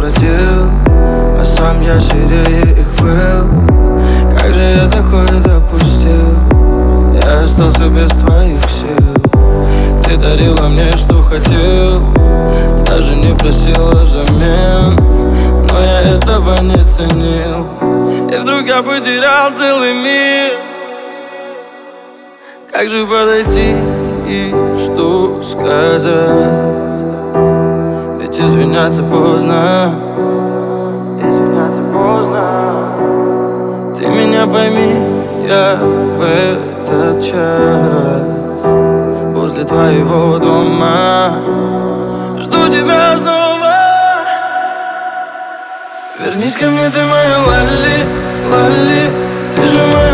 уходил, а сам я сильнее их был. Как же я такое допустил? Я остался без твоих сил. Ты дарила мне, что хотел, даже не просила взамен, но я этого не ценил. И вдруг я потерял целый мир. Как же подойти и что сказать? Ведь извиняться поздно. Извиняться поздно. Ты меня пойми, я в этот час возле твоего дома жду тебя снова. Вернись ко мне, ты моя лали, лали. Ты же моя